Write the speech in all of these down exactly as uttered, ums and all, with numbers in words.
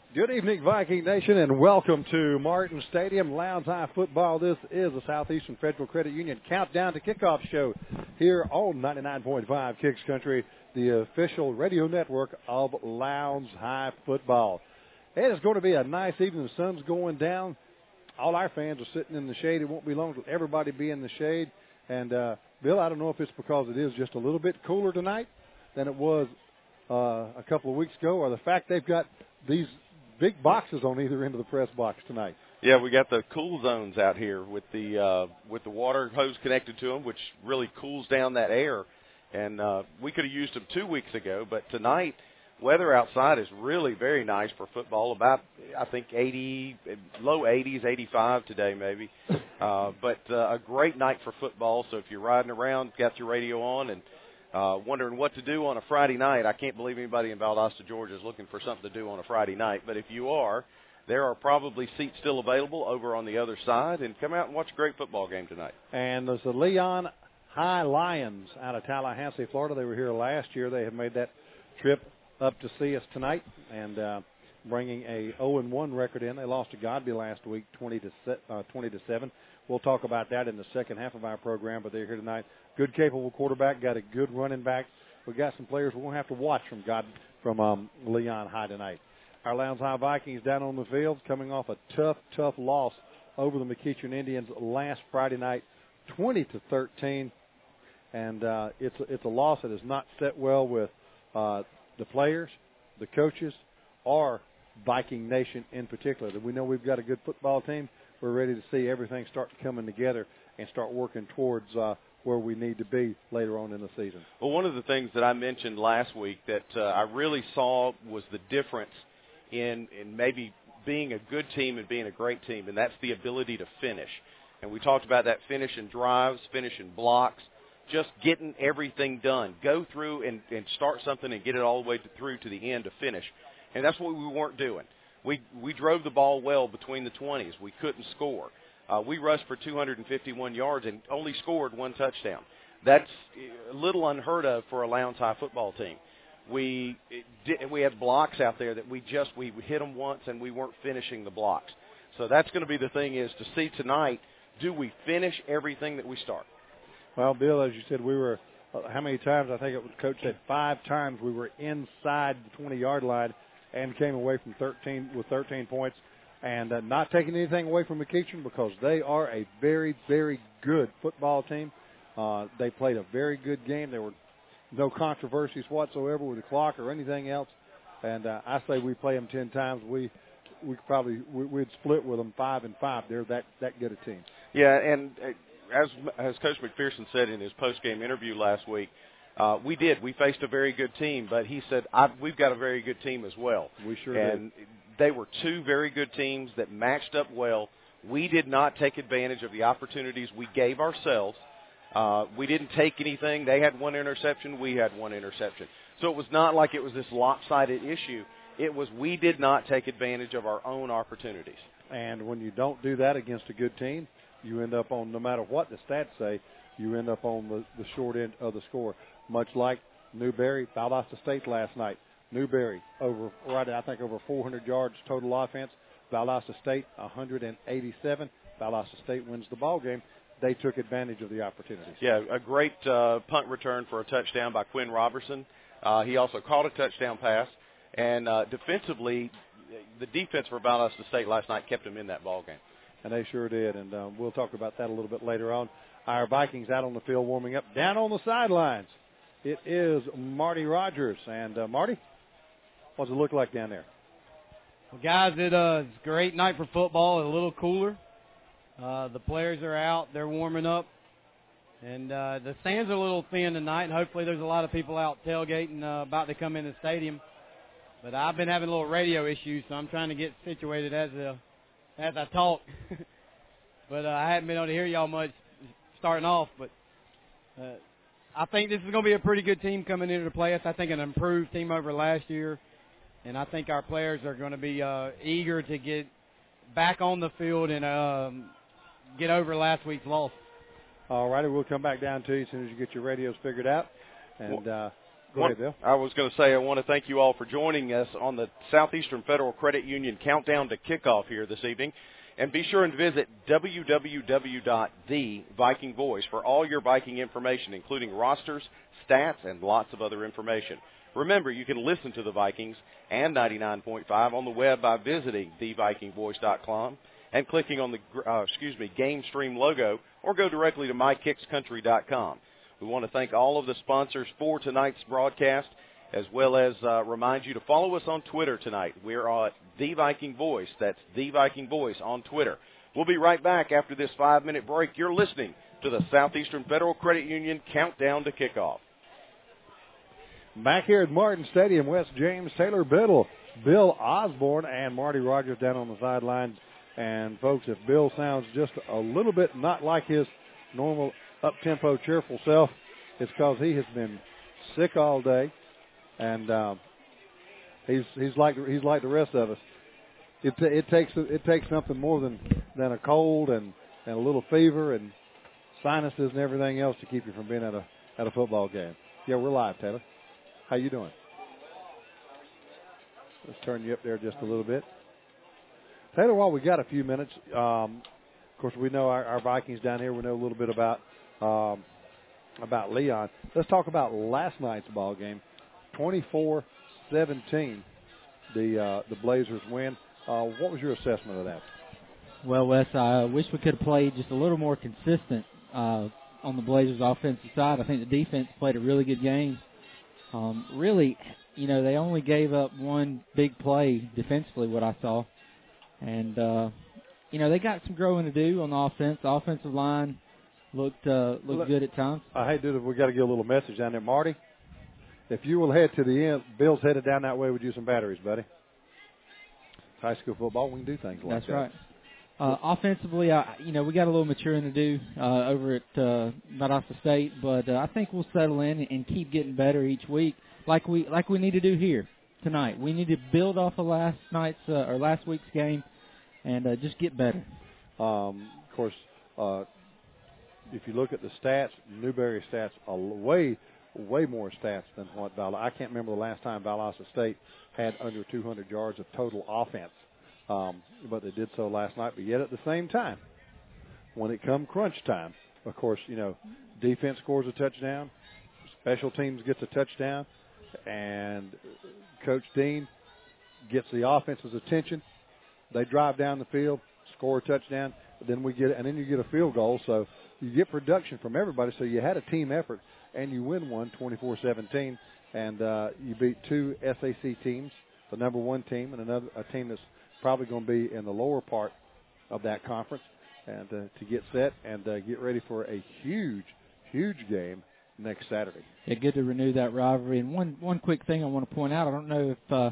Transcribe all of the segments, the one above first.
Good evening, Viking Nation, and welcome to Martin Stadium, Lowndes High Football. This is the Southeastern Federal Credit Union Countdown to Kickoff show here on ninety-nine point five Kicks Country, the official radio network of Lowndes High Football. It is going to be a nice evening. The sun's going down. All our fans are sitting in the shade. It won't be long until everybody be in the shade. And, uh, Bill, I don't know if it's because it is just a little bit cooler tonight than it was uh, a couple of weeks ago, or the fact they've got these big boxes on either end of the press box tonight. Yeah, we got the cool zones out here with the uh, with the water hose connected to them, which really cools down that air. And uh, we could have used them two weeks ago, but tonight, weather outside is really very nice for football. About, I think, eighty, low eighties, eighty-five today maybe. Uh, but uh, a great night for football. So if you're riding around, got your radio on, and Uh, wondering what to do on a Friday night. I can't believe anybody in Valdosta, Georgia is looking for something to do on a Friday night. But if you are, there are probably seats still available over on the other side. And come out and watch a great football game tonight. And there's the Leon High Lions out of Tallahassee, Florida. They were here last year. They have made that trip up to see us tonight and uh, bringing a oh and one record in. They lost to Godby last week, twenty to seven. We'll talk about that in the second half of our program, but they're here tonight. Good, capable quarterback, got a good running back. We've got some players we're going to have to watch from God from um, Leon High tonight. Our Lowndes High Vikings down on the field coming off a tough, tough loss over the McEachern Indians last Friday night, twenty to thirteen. And uh, it's, it's a loss that has not set well with uh, the players, the coaches, or Viking Nation in particular. We know we've got a good football team. We're ready to see everything start coming together and start working towards uh, where we need to be later on in the season. Well, one of the things that I mentioned last week that uh, I really saw was the difference in, in maybe being a good team and being a great team, and that's the ability to finish. And we talked about that finish in drives, finish in blocks, just getting everything done. Go through and, and start something and get it all the way to, through to the end to finish. And that's what we weren't doing. We we drove the ball well between the twenties. We couldn't score. Uh, we rushed for two hundred fifty-one yards and only scored one touchdown. That's a little unheard of for a Lowndes High football team. We did, we had blocks out there that we just we hit them once and we weren't finishing the blocks. So that's going to be the thing is to see tonight, do we finish everything that we start? Well, Bill, as you said, we were uh, how many times? I think it was Coach said five times we were inside the twenty-yard line and came away from thirteen with thirteen points, and uh, not taking anything away from McEachern because they are a very, very good football team. Uh, they played a very good game. There were no controversies whatsoever with the clock or anything else, and uh, I say we play them ten times. We we probably we, we'd split with them five and five. They're that that good a team. Yeah, and as as Coach McPherson said in his post-game interview last week, Uh, we did. We faced a very good team, but he said, I've, we've got a very good team as well. We sure and did. They were two very good teams that matched up well. We did not take advantage of the opportunities we gave ourselves. Uh, we didn't take anything. They had one interception. We had one interception. So it was not like it was this lopsided issue. It was we did not take advantage of our own opportunities. And when you don't do that against a good team, you end up on, no matter what the stats say, you end up on the, the short end of the score. Much like Newberry, Valdosta State last night. Newberry, over right, I think over four hundred yards total offense. Valdosta State, one hundred eighty-seven. Valdosta State wins the ball game. They took advantage of the opportunities. Yeah, a great uh, punt return for a touchdown by Quinn Robertson. Uh, he also caught a touchdown pass. And uh, defensively, the defense for Valdosta State last night kept them in that ball game. And they sure did, and um, we'll talk about that a little bit later on. Our Vikings out on the field warming up. Down on the sidelines, it is Marty Rogers. And, uh, Marty, what does it look like down there? Well, guys, it, uh, it's a great night for football. It's a little cooler. Uh, the players are out. They're warming up. And uh, the stands are a little thin tonight, and hopefully there's a lot of people out tailgating uh, about to come in the stadium. But I've been having a little radio issues, so I'm trying to get situated as a, as I talk. but uh, I haven't been able to hear y'all much starting off. But uh, I think this is going to be a pretty good team coming into the playoffs. I think an improved team over last year. And I think our players are going to be uh, eager to get back on the field and um, get over last week's loss. All righty, we'll come back down to you as soon as you get your radios figured out. And uh, Go ahead, Bill. I was going to say I want to thank you all for joining us on the Southeastern Federal Credit Union Countdown to Kickoff here this evening. And be sure and visit w w w dot the viking voice for all your Viking information, including rosters, stats, and lots of other information. Remember, you can listen to the Vikings and ninety-nine point five on the web by visiting the viking voice dot com and clicking on the uh, excuse me Game Stream logo, or go directly to my kicks country dot com. We want to thank all of the sponsors for tonight's broadcast, as well as uh, remind you to follow us on Twitter tonight. We're at The Viking Voice. That's The Viking Voice on Twitter. We'll be right back after this five-minute break. You're listening to the Southeastern Federal Credit Union Countdown to Kickoff. Back here at Martin Stadium, West James, Taylor Biddle, Bill Osborne, and Marty Rogers down on the sidelines. And, folks, if Bill sounds just a little bit not like his normal up-tempo, cheerful self, it's because he has been sick all day. And um, he's he's like he's like the rest of us. It t- it takes it takes something more than, than a cold and, and a little fever and sinuses and everything else to keep you from being at a at a football game. Yeah, we're live, Taylor. How you doing? Let's turn you up there just a little bit, Taylor. While we got a few minutes, um, of course we know our, our Vikings down here. We know a little bit about um, about Leon. Let's talk about last night's ball game. twenty-four seventeen, the uh, the Blazers win. Uh, what was your assessment of that? Well, Wes, I wish we could have played just a little more consistent uh, on the Blazers' offensive side. I think the defense played a really good game. Um, really, you know, they only gave up one big play defensively, what I saw. And, uh, you know, they got some growing to do on the offense. The offensive line looked uh, looked Look, good at times. I hate to, we got to get a little message down there. Marty, if you will head to the end, Bill's headed down that way with you some batteries, buddy. High school football, we can do things like That's that. That's right. Uh, offensively, I, you know, we got a little maturing to do uh, over at uh, Valdosta State, but uh, I think we'll settle in and keep getting better each week, like we like we need to do here tonight. We need to build off of last night's uh, or last week's game, and uh, just get better. Um, of course, uh, if you look at the stats, Newberry stats are way, way more stats than what Valdosta. I can't remember the last time Valdosta State had under two hundred yards of total offense. Um, but they did so last night. But yet at the same time, when it come crunch time, of course, you know, defense scores a touchdown, special teams gets a touchdown, and Coach Dean gets the offense's attention. They drive down the field, score a touchdown, then we get, and then you get a field goal. So you get production from everybody. So you had a team effort, and you win one twenty-four seventeen, and uh, you beat two S A C teams, the number one team, and another a team that's probably going to be in the lower part of that conference, and uh, to get set and uh, get ready for a huge, huge game next Saturday. Yeah, good to renew that rivalry. And one one quick thing I want to point out, I don't know if uh,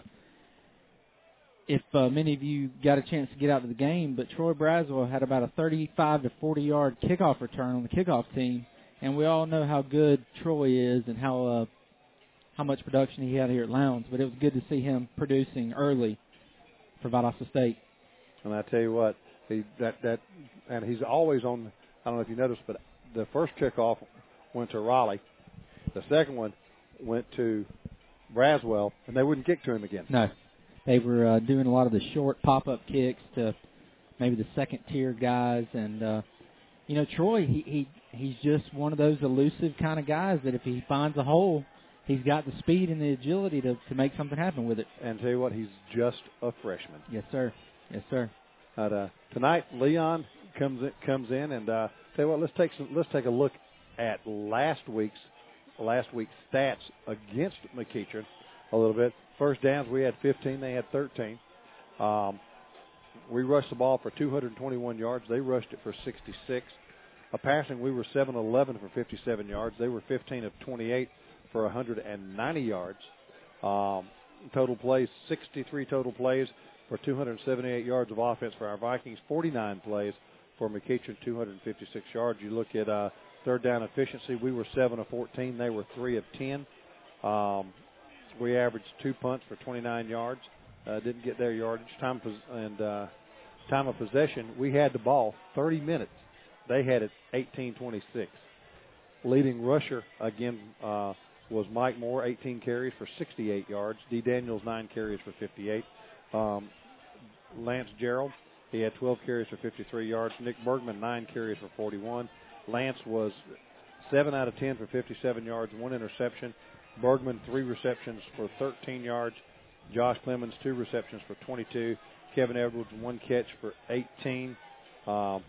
if uh, many of you got a chance to get out to the game, but Troy Braswell had about a thirty-five to forty yard kickoff return on the kickoff team, and we all know how good Troy is and how uh, how much production he had here at Lowndes. But it was good to see him producing early for Valdosta State. And I tell you what, he that that and he's always on. I don't know if you noticed, but the first kickoff went to Raleigh. The second one went to Braswell, and they wouldn't kick to him again. No, they were uh, doing a lot of the short pop-up kicks to maybe the second-tier guys, and uh, you know, Troy, he, he he's just one of those elusive kind of guys that if he finds a hole, he's got the speed and the agility to, to make something happen with it. And tell you what, he's just a freshman. Yes, sir. Yes, sir. But, uh, tonight, Leon comes in, comes in, and uh, tell you what, let's take some, let's take a look at last week's last week's stats against McEachern a little bit. First downs, we had fifteen, they had thirteen. Um, we rushed the ball for two hundred twenty-one yards. They rushed it for sixty-six. A passing, we were seven of eleven for fifty-seven yards. They were fifteen of twenty-eight for one hundred ninety yards. Um, total plays, sixty-three total plays for two hundred seventy-eight yards of offense for our Vikings, forty-nine plays for McEachern, two hundred fifty-six yards. You look at uh, third down efficiency, we were seven of fourteen. They were three of ten. Um, we averaged two punts for twenty-nine yards. Uh, didn't get their yardage. Time pos- and uh, time of possession, we had the ball thirty minutes. They had it eighteen twenty-six. Leading rusher, again, uh, was Mike Moore, eighteen carries for sixty-eight yards. D. Daniels, nine carries for fifty-eight. Um, Lance Gerald, he had twelve carries for fifty-three yards. Nick Bergman, nine carries for forty-one. Lance was seven out of ten for fifty-seven yards, one interception. Bergman, three receptions for thirteen yards. Josh Clemens, two receptions for twenty-two. Kevin Edwards, one catch for eighteen. Um,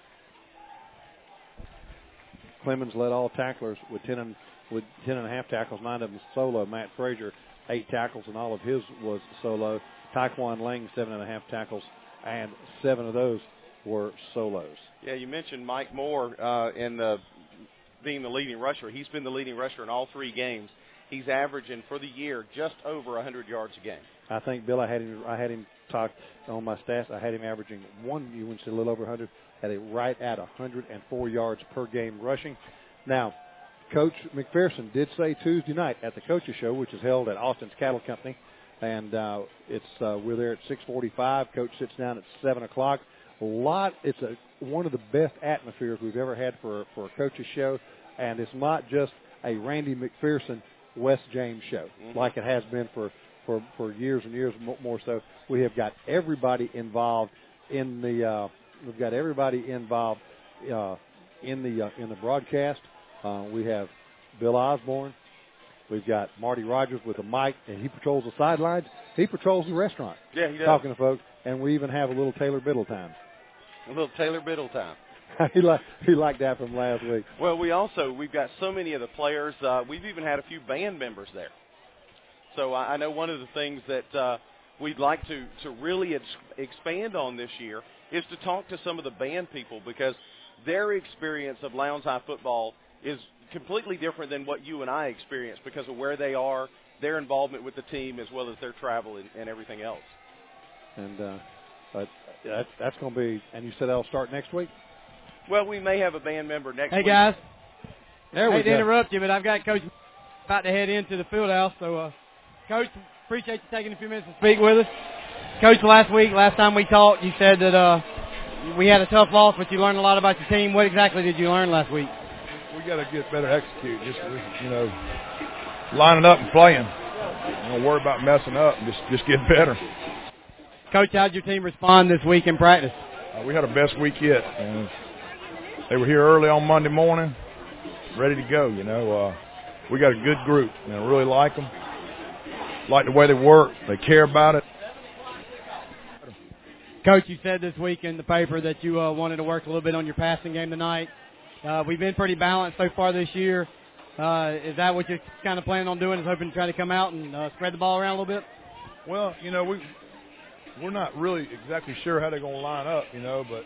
Clemens led all tacklers with ten and with ten and a half tackles, nine of them solo. Matt Frazier, eight tackles, and all of his was solo. Taekwon Lang, seven and a half tackles, and seven of those were solos. Yeah, you mentioned Mike Moore uh, in the being the leading rusher. He's been the leading rusher in all three games. He's averaging for the year just over one hundred yards a game. I think, Bill, I had him. I had him talk on my stats. I had him averaging one. You went to a little over one hundred. Had it right at one hundred four yards per game rushing. Now, Coach McPherson did say Tuesday night at the Coaches Show, which is held at Austin's Cattle Company, and uh, it's uh, we're there at six forty-five. Coach sits down at seven o'clock. A lot. It's a one of the best atmospheres we've ever had for for a Coaches Show, and it's not just a Randy McPherson, Wes James show mm-hmm. like it has been for, for, for years and years more so. We have got everybody involved in the uh, we've got everybody involved uh, in the uh, in the broadcast. Uh, we have Bill Osborne. We've got Marty Rogers with a mic, and he patrols the sidelines. He patrols the restaurant. Yeah, he does. Talking to folks, and we even have a little Taylor Biddle time. A little Taylor Biddle time. he liked he liked that from last week. Well, we also we've got so many of the players. Uh, we've even had a few band members there. So I, I know one of the things that uh, we'd like to to really ex- expand on this year is to talk to some of the band people, because their experience of Lowndes High football is completely different than what you and I experience because of where they are, their involvement with the team, as well as their travel and, and everything else. And uh, but that, that's going to be. And you said that'll start next week. Well, we may have a band member next hey, week. Hey, guys. There I we hate go. to interrupt you, but I've got Coach about to head into the field house. So, uh, Coach, appreciate you taking a few minutes to speak with us. Coach, last week, last time we talked, you said that uh, we had a tough loss, but you learned a lot about your team. What exactly did you learn last week? We got to get better execute. Just, you know, lining up and playing. Don't worry about messing up. Just, just get better. Coach, how did your team respond this week in practice? Uh, we had our best week yet. And they were here early on Monday morning, ready to go. You know, uh, we got a good group, and I really like them. Like the way they work. They care about it. Coach, you said this week in the paper that you uh, wanted to work a little bit on your passing game tonight. Uh, we've been pretty balanced so far this year. Uh, is that what you're kind of planning on doing, is hoping to try to come out and uh, spread the ball around a little bit? Well, you know, we, we're not really exactly sure how they're going to line up, you know, but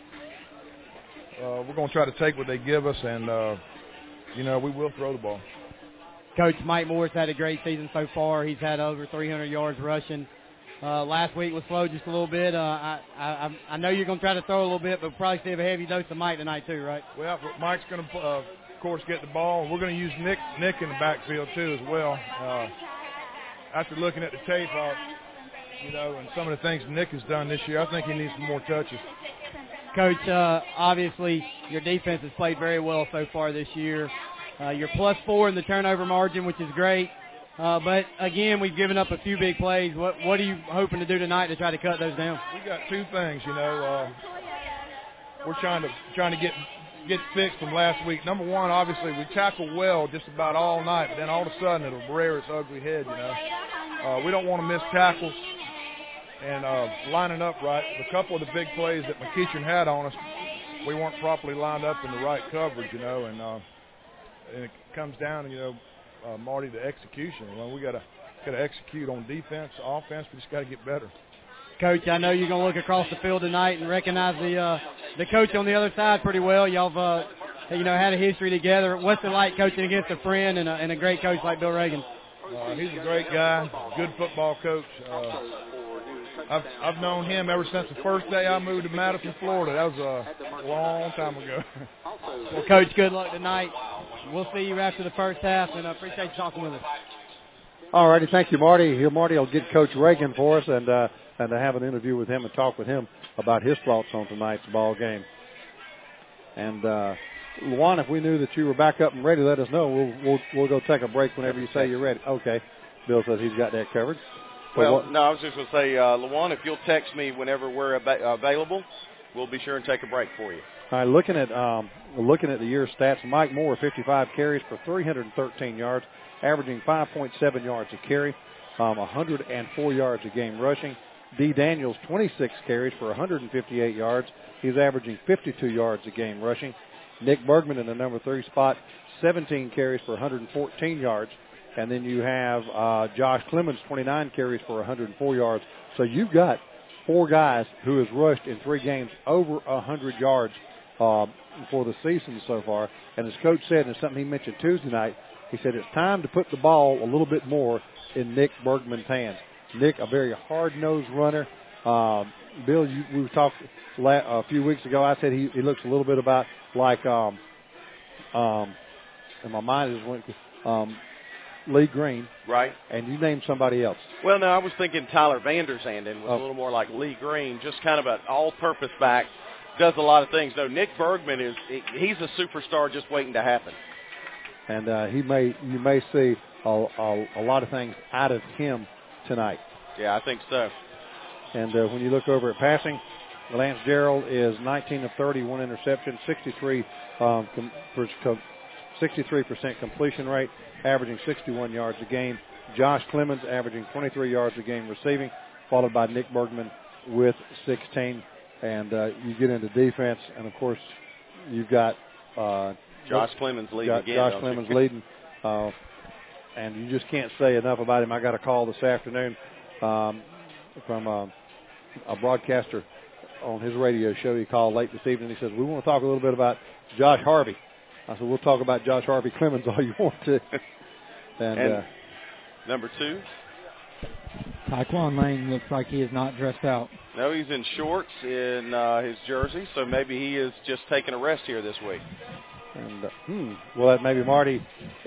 uh, we're going to try to take what they give us, and, uh, you know, we will throw the ball. Coach, Mike Moore's had a great season so far. He's had over three hundred yards rushing. Uh, last week was slow just a little bit. Uh, I, I I know you're going to try to throw a little bit, but we'll probably see a heavy dose of Mike tonight too, right? Well, Mike's going to, uh, of course, get the ball. We're going to use Nick Nick in the backfield too as well. Uh, after looking at the tape, uh, you know, and some of the things Nick has done this year, I think he needs some more touches. Coach, uh, obviously your defense has played very well so far this year. Uh, you're plus four in the turnover margin, which is great. Uh, but, again, we've given up a few big plays. What what are you hoping to do tonight to try to cut those down? We got two things, you know. Uh, we're trying to trying to get get fixed from last week. Number one, obviously, we tackle well just about all night, but then all of a sudden it'll rear its ugly head, you know. Uh, we don't want to miss tackles and uh, lining up right. A couple of the big plays that McEachern had on us, we weren't properly lined up in the right coverage, you know, and, uh, and it comes down, you know, Uh, Marty, the execution. Well, we got to got to execute on defense, offense. We just got to get better. Coach, I know you're going to look across the field tonight and recognize the uh, the coach on the other side pretty well. Y'all have uh, you know had a history together. What's it like coaching against a friend and a, and a great coach like Bill Reagan? Uh, he's a great guy, good football coach. Uh, I've I've known him ever since the first day I moved to Madison, Florida. That was a long time ago. Well, Coach, good luck tonight. We'll see you after the first half, and I appreciate you talking with us. All righty, thank you, Marty. Here, Marty will get Coach Reagan for us, and uh, and to have an interview with him and talk with him about his thoughts on tonight's ball game. And uh, Luan, if we knew that you were back up and ready, let us know. We'll we'll, we'll go take a break whenever you say you're ready. Okay. Bill says he's got that covered. So well, what, no, I was just going to say, uh, Luan, if you'll text me whenever we're ab- available, we'll be sure and take a break for you. All right, looking at um, looking at the year's stats, Mike Moore, fifty-five carries for three hundred thirteen yards, averaging five point seven yards a carry, um, one hundred four yards a game rushing. D. Daniels, twenty-six carries for one hundred fifty-eight yards. He's averaging fifty-two yards a game rushing. Nick Bergman in the number three spot, seventeen carries for one hundred fourteen yards. And then you have uh, Josh Clemens, twenty-nine carries for one hundred four yards. So you've got four guys who has rushed in three games over one hundred yards uh, for the season so far. And as Coach said, and it's something he mentioned Tuesday night, he said it's time to put the ball a little bit more in Nick Bergman's hands. Nick, a very hard-nosed runner. Um, Bill, you, we talked la- a few weeks ago. I said he, he looks a little bit about like, um, um, and my mind just went um, Lee Green. Right. And you named somebody else. Well, no, I was thinking Tyler Vanderzanden was oh. a little more like Lee Green, just kind of an all-purpose back, does a lot of things. No, Nick Bergman is he's a superstar just waiting to happen. And uh, he may you may see a, a, a lot of things out of him tonight. Yeah, I think so. And uh, when you look over at passing, Lance Gerald is nineteen of thirty, one interception, sixty-three um, com- per, com- sixty-three percent completion rate, averaging sixty-one yards a game. Josh Clemens averaging twenty-three yards a game receiving, followed by Nick Bergman with sixteen. And uh, you get into defense, and of course you've got uh, Josh Clemens leading Josh, again. Josh Clemens leading. Uh, and you just can't say enough about him. I got a call this afternoon um, from a, a broadcaster on his radio show. He called late this evening. He says, we want to talk a little bit about Josh Harvey. I said, we'll talk about Josh Harvey Clemens all you want to. and and uh, number two? Taekwon Lane looks like he is not dressed out. No, he's in shorts in uh, his jersey, so maybe he is just taking a rest here this week. And uh, hmm, well, maybe Marty,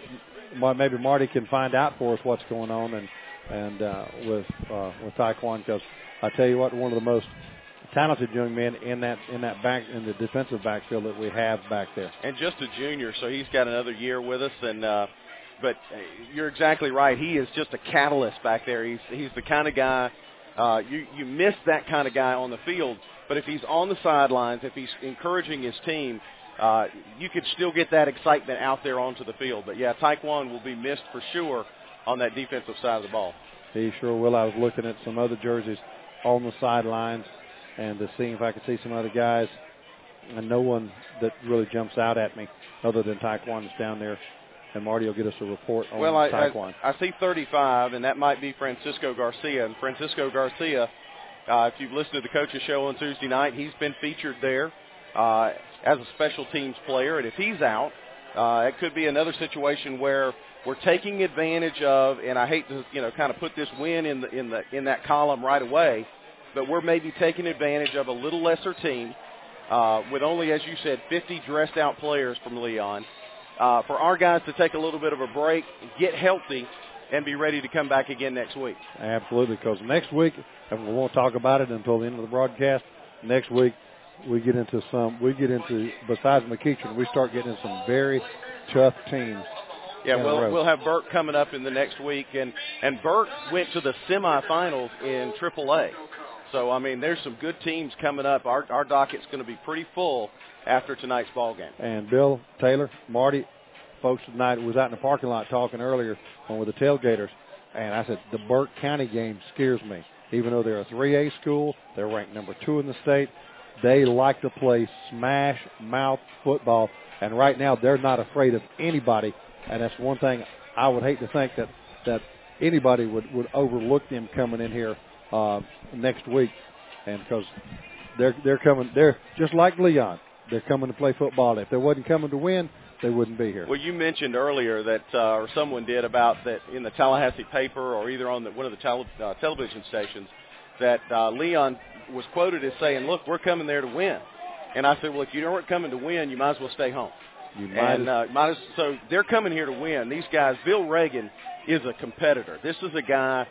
maybe Marty can find out for us what's going on and and uh, with uh, with Taekwon, because I tell you what, one of the most talented young men in that in that back in the defensive backfield that we have back there. And just a junior, so he's got another year with us. And uh, but you're exactly right. He is just a catalyst back there. He's he's the kind of guy uh, you you miss that kind of guy on the field, but if he's on the sidelines, if he's encouraging his team, uh, you could still get that excitement out there onto the field. But yeah, Taekwon will be missed for sure on that defensive side of the ball. He sure will. I was looking at some other jerseys on the sidelines and to see if I could see some other guys, and no one that really jumps out at me other than Taekwon is down there. And Marty will get us a report on well, I, Taekwon. I, I see thirty-five, and that might be Francisco Garcia. And Francisco Garcia, uh, if you've listened to the coach's show on Tuesday night, he's been featured there uh, as a special teams player. And if he's out, uh, it could be another situation where we're taking advantage of, and I hate to, you know, kind of put this win in the in the in that column right away, but we're maybe taking advantage of a little lesser team uh, with only, as you said, fifty dressed out players from Leon. Uh, for our guys to take a little bit of a break, get healthy, and be ready to come back again next week. Absolutely, because next week, and we won't talk about it until the end of the broadcast, next week we get into some, we get into, besides McEachern, we start getting into some very tough teams. Yeah, we'll, we'll have Burke coming up in the next week, and, and Burke went to the semifinals in triple A. So, I mean, there's some good teams coming up. Our, our docket's going to be pretty full after tonight's ball game. And Bill, Taylor, Marty, folks tonight was out in the parking lot talking earlier on with the tailgaters, and I said the Burke County game scares me. Even though they're a three A school, they're ranked number two in the state. They like to play smash mouth football, and right now they're not afraid of anybody. And that's one thing I would hate to think that that anybody would would overlook them coming in here uh, next week, and because they're they're coming, they're just like Leon. They're coming to play football. If they wasn't coming to win, they wouldn't be here. Well, you mentioned earlier that, uh, or someone did, about that in the Tallahassee paper or either on the, one of the tele, uh, television stations, that uh, Leon was quoted as saying, look, we're coming there to win. And I said, well, if you weren't coming to win, you might as well stay home. You might and uh, might as, so they're coming here to win. These guys, Bill Reagan is a competitor. This is a guy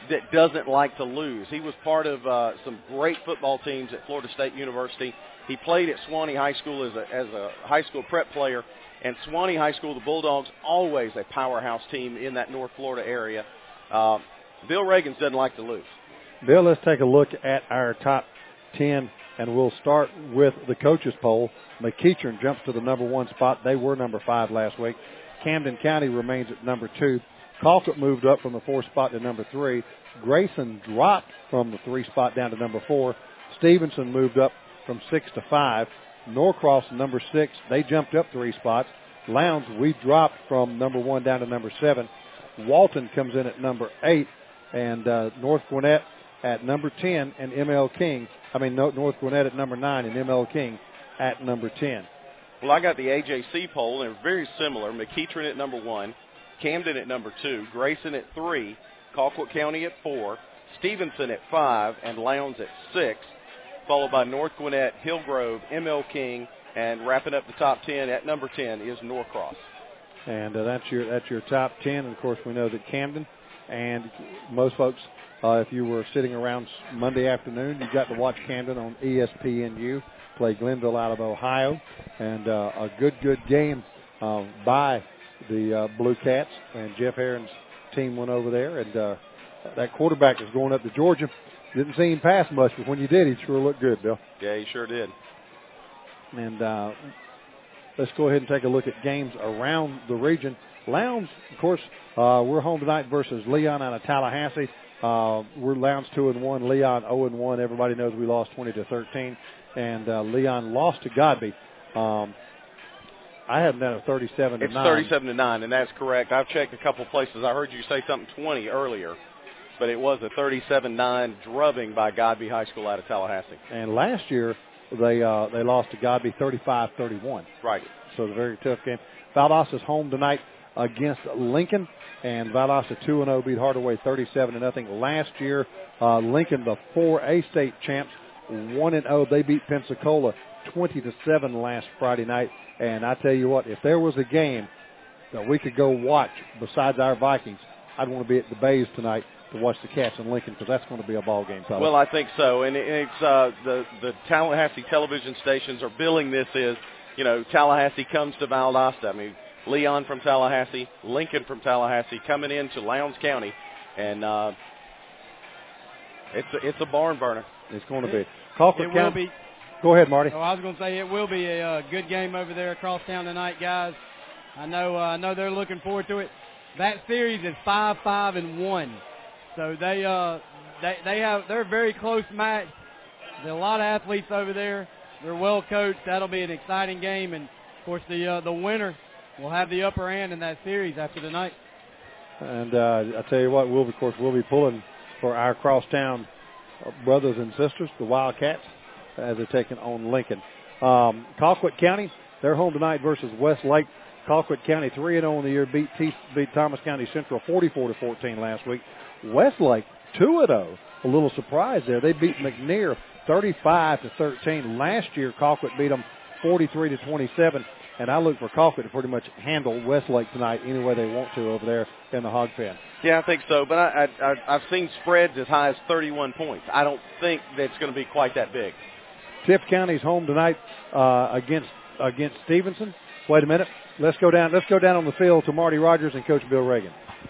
that doesn't like to lose. He was part of uh, some great football teams at Florida State University. He played at Swanee High School as a, as a high school prep player. And Swanee High School, the Bulldogs, always a powerhouse team in that North Florida area. Uh, Bill Reagans doesn't like to lose. Bill, let's take a look at our top ten, and we'll start with the coaches poll. McEachern jumps to the number one spot. They were number five last week. Camden County remains at number two. Colquitt moved up from the fourth spot to number three. Grayson dropped from the three spot down to number four. Stevenson moved up from six to five. Norcross, number six, they jumped up three spots. Lowndes, we dropped from number one down to number seven. Walton comes in at number eight, and uh, North Gwinnett at number ten, and M L King, I mean North Gwinnett at number nine, and M L King at number ten. Well, I got the A J C poll, and they're very similar. McEachern at number one, Camden at number two, Grayson at three, Colquitt County at four, Stevenson at five, and Lowndes at six, followed by North Gwinnett, Hillgrove, M L King, and wrapping up the top ten at number ten is Norcross. And uh, that's your that's your top ten. And of course, we know that Camden, and most folks, uh, if you were sitting around Monday afternoon, you got to watch Camden on E S P N U play Glenville out of Ohio, and uh, a good good game uh, by the uh, Blue Cats. And Jeff Herron's team went over there, and uh, that quarterback is going up to Georgia. Didn't see him pass much, but when you did, he sure looked good, Bill. Yeah, he sure did. And uh, let's go ahead and take a look at games around the region. Lowndes, of course, uh, we're home tonight versus Leon out of Tallahassee. Uh, we're Lowndes two and one, Leon zero and one. Everybody knows we lost twenty to thirteen, and uh, Leon lost to Godby. Um, I have them at thirty-seven to it's nine. It's thirty-seven to nine, and that's correct. I've checked a couple places. I heard you say something twenty earlier, but it was a thirty-seven nine drubbing by Godby High School out of Tallahassee. And last year they uh, they lost to Godby thirty-five thirty-one. Right. So it's a very tough game. Valdosta's home tonight against Lincoln, and Valdosta two and oh beat Hardaway thirty-seven to nothing. Last year, uh, Lincoln, the four A state champs, one and oh. They beat Pensacola twenty to seven last Friday night. And I tell you what, if there was a game that we could go watch besides our Vikings, I'd want to be at the Bays tonight to watch the Cats in Lincoln, because that's going to be a ball game. Probably. Well, I think so, and it's uh, the the Tallahassee television stations are billing this as, you know, Tallahassee comes to Valdosta. I mean, Leon from Tallahassee, Lincoln from Tallahassee coming into Lowndes County, and uh, it's a, it's a barn burner. It's going to be. Colquitt it County. will be. Go ahead, Marty. Oh, I was going to say it will be a uh, good game over there across town tonight, guys. I know. Uh, I know they're looking forward to it. That series is five, five, and one. So they, uh, they, they have. They're a very close match. There are a lot of athletes over there. They're well coached. That'll be an exciting game, and of course the uh, the winner will have the upper hand in that series after tonight. And uh, I tell you what, we'll of course we'll be pulling for our crosstown brothers and sisters, the Wildcats, as they're taking on Lincoln. Um, Colquitt County, they're home tonight versus Westlake. Colquitt County three and oh in the year, beat T- beat Thomas County Central forty-four to fourteen last week. Westlake two and oh, a little surprise there. They beat McNair thirty-five to thirteen last year. Colquitt beat them forty-three to twenty-seven, and I look for Colquitt to pretty much handle Westlake tonight any way they want to over there in the hog pen. Yeah, I think so, but I, I, I've seen spreads as high as thirty-one points. I don't think that's going to be quite that big. Tift County's home tonight uh, against against Stevenson. Wait a minute. Let's go down. Let's go down on the field to Marty Rogers and Coach Bill Reagan.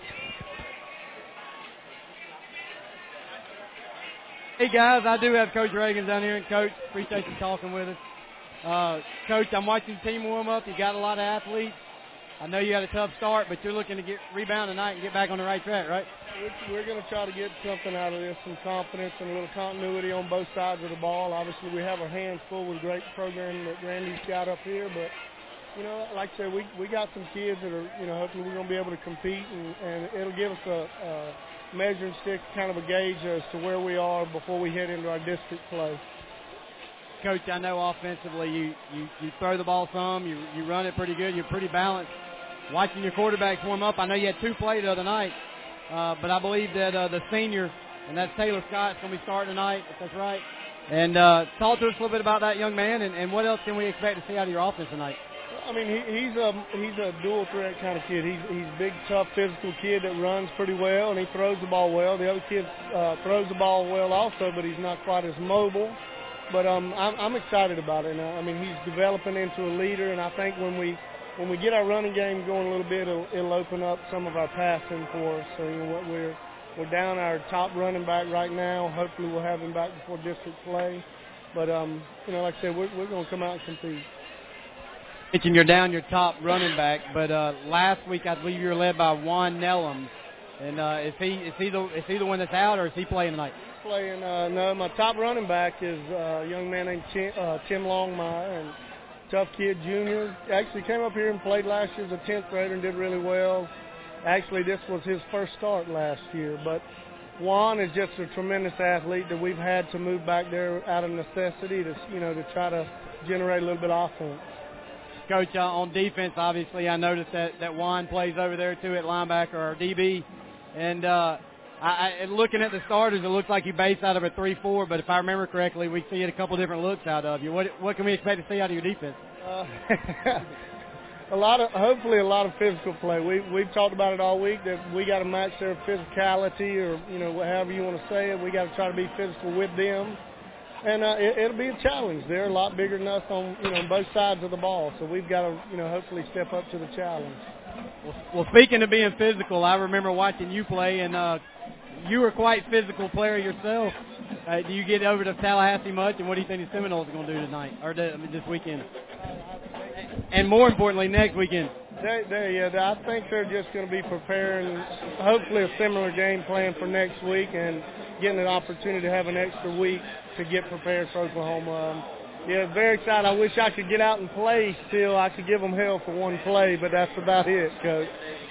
Hey guys, I do have Coach Reagan down here, and Coach, appreciate you talking with us. Uh, Coach, I'm watching the team warm up. You got a lot of athletes. I know you had a tough start, but you're looking to get rebound tonight and get back on the right track, right? We're going to try to get something out of this, some confidence and a little continuity on both sides of the ball. Obviously, we have our hands full with great program that Randy's got up here, but, you know, like I said, we we got some kids that are, you know, hopefully we're going to be able to compete, and, and it'll give us a, a measuring stick, kind of a gauge as to where we are before we head into our district play. Coach, I know offensively you, you, you throw the ball some, you you run it pretty good, you're pretty balanced. Watching your quarterbacks warm up, I know you had two plays the other night, uh, but I believe that uh, the senior, and that's Taylor Scott, is going to be starting tonight, if that's right. And uh, talk to us a little bit about that young man, and, and what else can we expect to see out of your offense tonight? I mean, he, he's a he's a dual threat kind of kid. He's he's a big, tough, physical kid that runs pretty well, and he throws the ball well. The other kid uh, throws the ball well also, but he's not quite as mobile. But um, I'm, I'm excited about it. And, uh, I mean, he's developing into a leader, and I think when we when we get our running game going a little bit, it'll, it'll open up some of our passing for us. So you know what, we're we're down our top running back right now. Hopefully, we'll have him back before district play. But um, you know, like I said, we're we're going to come out and compete. Mentioned you're down your top running back, but uh, last week I believe you were led by Juan Nellum, and uh, is he is he the is he the one that's out, or is he playing tonight? He's playing. Uh, no, my top running back is uh, a young man named Tim, uh, Tim Longmire, and tough kid, junior. Actually came up here and played last year as a tenth grader and did really well. Actually, this was his first start last year, but Juan is just a tremendous athlete that we've had to move back there out of necessity to you know to try to generate a little bit of offense. Coach, uh, on defense, obviously, I noticed that, that Juan plays over there, too, at linebacker or D B. And uh, I, I, looking at the starters, it looks like you base out of a three four, but if I remember correctly, we see it a couple different looks out of you. What what can we expect to see out of your defense? Uh, a lot of, hopefully a lot of physical play. We, we've talked about it all week, that we got to match their physicality or, you know, however you want to say it. We got to try to be physical with them. And uh, it, it'll be a challenge. They're a lot bigger than us on, you know, on both sides of the ball. So we've got to, you know, hopefully step up to the challenge. Well, well speaking of being physical, I remember watching you play, and uh, you were quite a physical player yourself. Uh, do you get over to Tallahassee much, and what do you think the Seminoles are going to do tonight, or the, I mean, this weekend? And more importantly, next weekend. They, they, yeah, I think they're just going to be preparing, hopefully a similar game plan for next week, and getting an opportunity to have an extra week to get prepared for Oklahoma. Um, yeah, very excited. I wish I could get out and play still. I could give them hell for one play, but that's about it, Coach.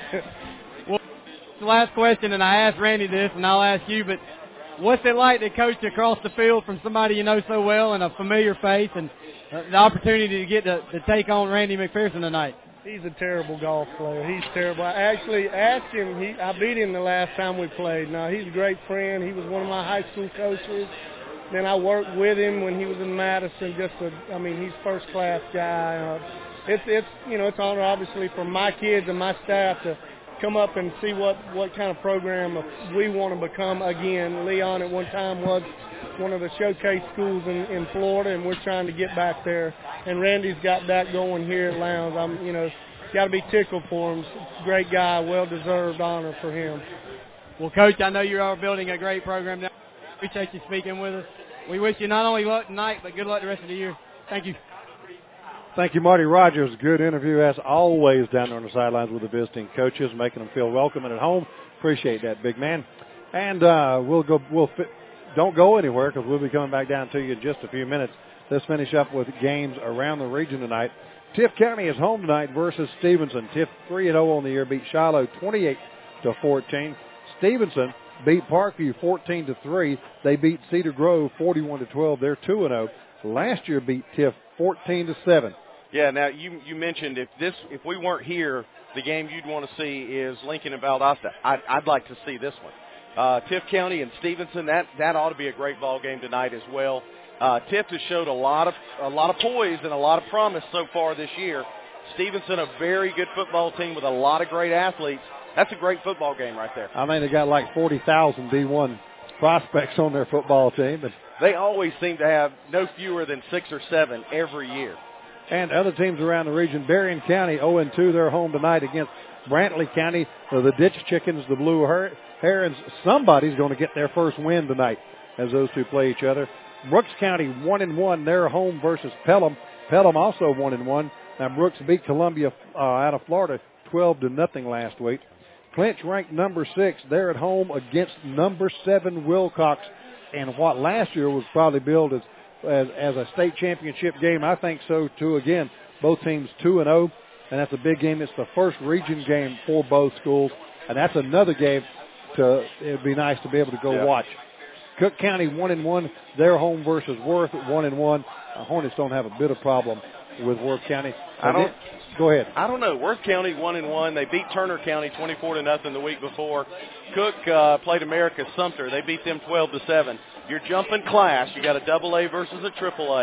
Well, the last question, and I asked Randy this, and I'll ask you, but what's it like to coach across the field from somebody you know so well and a familiar face, and uh, the opportunity to get to, to take on Randy McPherson tonight? He's a terrible golf player. He's terrible. I actually asked him. He, I beat him the last time we played. Now, he's a great friend. He was one of my high school coaches. Then I worked with him when he was in Madison. Just a, I mean, he's first class guy. Uh, it's, it's, you know, it's an honor obviously for my kids and my staff to come up and see what, what kind of program we want to become again. Leon at one time was one of the showcase schools in, in Florida, and we're trying to get back there. And Randy's got that going here at Lowndes. I'm, you know, got to be tickled for him. Great guy, well-deserved honor for him. Well, Coach, I know you are building a great program now. Appreciate you speaking with us. We wish you not only luck tonight, but good luck the rest of the year. Thank you. Thank you, Marty Rogers. Good interview, as always, down there on the sidelines with the visiting coaches, making them feel welcome and at home. Appreciate that, big man. And uh, we'll go. We'll fi- don't go anywhere, because we'll be coming back down to you in just a few minutes. Let's finish up with games around the region tonight. Tiff County is home tonight versus Stevenson. Tiff three and oh on the year, beat Shiloh twenty-eight to fourteen. Stevenson beat Parkview fourteen to three. They beat Cedar Grove forty-one to twelve. They're two and oh. Last year beat Tiff fourteen to seven. Yeah, now you you mentioned if this if we weren't here, the game you'd want to see is Lincoln and Valdosta. I'd, I'd like to see this one. Uh, Tiff County and Stevenson, that, that ought to be a great ball game tonight as well. Uh, Tiff has showed a lot of a lot of poise and a lot of promise so far this year. Stevenson, a very good football team with a lot of great athletes. That's a great football game right there. I mean, they got like forty thousand D one prospects on their football team. But they always seem to have no fewer than six or seven every year. And other teams around the region, Berrien County oh and two. They're home tonight against Brantley County. The Ditch Chickens, the Blue Herons. Somebody's going to get their first win tonight as those two play each other. Brooks County one and one. They're home versus Pelham. Pelham also one and one. Now Brooks beat Columbia uh, out of Florida twelve to nothing last week. Clinch ranked number six. They're at home against number seven Wilcox, and what last year was probably billed as, as as a state championship game. I think so too. Again, both teams two and zero, and that's a big game. It's the first region game for both schools, and that's another game to. It'd be nice to be able to go yeah. watch. Cook County one and one. They're home versus Worth at one and one. Uh, Hornets don't have a bit of problem with Worth County. I don't. Then, go ahead. I don't know. Worth County one and one. They beat Turner County twenty-four to nothing the week before. Cook uh, played America Sumter. They beat them twelve to seven. You're jumping class. You got a double A versus a triple A.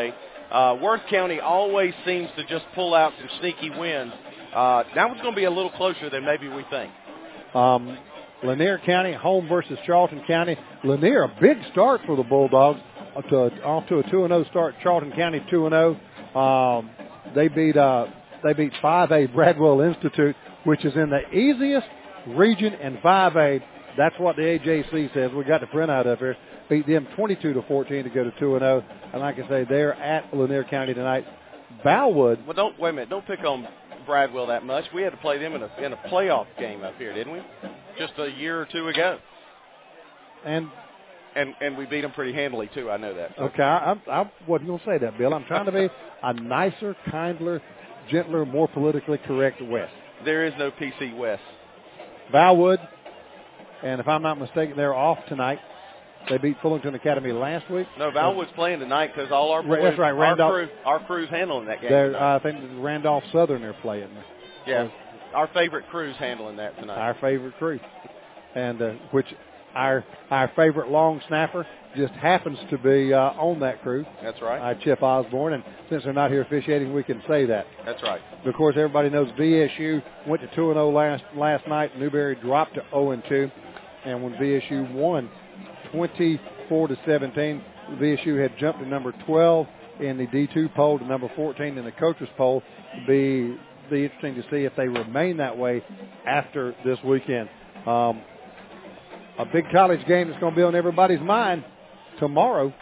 Uh, Worth County always seems to just pull out some sneaky wins. Uh, that one's going to be a little closer than maybe we think. Um, Lanier County, home versus Charlton County. Lanier, a big start for the Bulldogs, uh, to, off to a two and oh start. Charlton County two and oh. Um, they beat uh, they beat five A Bradwell Institute, which is in the easiest region in five A. That's what the A J C says. We got the printout up here. Beat them twenty-two to fourteen to go to two and oh. And like I say, they're at Lanier County tonight. Bellwood. Well, don't wait a minute. Don't pick on Bradwell that much. We had to play them in a in a playoff game up here, didn't we? Just a year or two ago. And and and we beat them pretty handily too. I know that. Okay, I, I, I wasn't going to say that, Bill. I'm trying to be a nicer, kindler, gentler, more politically correct West. There is no P C West. Bellwood, and if I'm not mistaken, they're off tonight. They beat Fullington Academy last week. No, Bellwood's playing tonight because all our boys, That's right, Randolph, our, crew, our crew's handling that game. Uh, I think Randolph Southern they're playing. Yeah, our favorite crew's handling that tonight. Our favorite crew, and uh, which our our favorite long snapper just happens to be uh, on that crew. That's right. Uh, Chip Osborne, and since they're not here officiating, we can say that. That's right. Of course, everybody knows V S U went to two and oh last last night. Newberry dropped to oh and two, and when V S U won twenty-four to seventeen, V S U had jumped to number twelve in the D two poll to number fourteen in the coaches poll. Be be interesting to see if they remain that way after this weekend. Um, a big college game that's going to be on everybody's mind tomorrow.